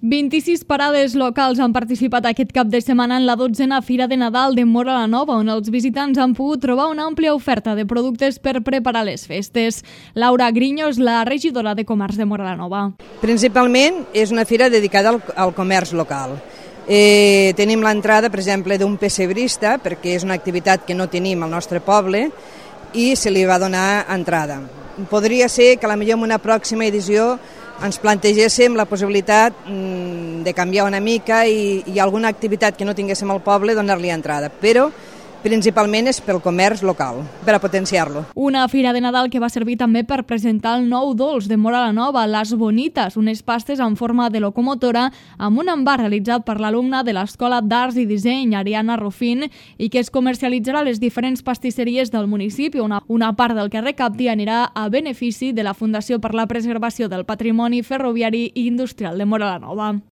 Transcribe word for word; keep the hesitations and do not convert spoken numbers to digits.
vint-i-sis parades locals han participat aquest cap de setmana en la dotzena Fira de Nadal de Móra la Nova, on els visitants han pogut trobar una àmplia oferta de productes per preparar les festes. Laura Griño és la regidora de Comerç de Móra la Nova. Principalment és una fira dedicada al, al comerç local. Eh, tenim l'entrada, per exemple, d'un pessebrista, perquè és una activitat que no tenim al nostre poble, i se li va donar entrada. Podria ser que a la millor en una pròxima edició ens plantegéssim la possibilitat de canviar una mica i, i alguna activitat que no tinguéssim al poble donar-li entrada, però principalment és pel comerç local, per a potenciar-lo. Una fira de Nadal que va servir també per presentar el nou dolç de Móra la Nova, Las Bonitas, unes pastes en forma de locomotora amb un envàs realitzat per l'alumna de l'Escola d'Arts i Disseny, Ariana Rufín, i que es comercialitzarà a les diferents pastisseries del municipi. Una, una part del que recapti anirà a benefici de la Fundació per la Preservació del Patrimoni Ferroviari i Industrial de Móra la Nova.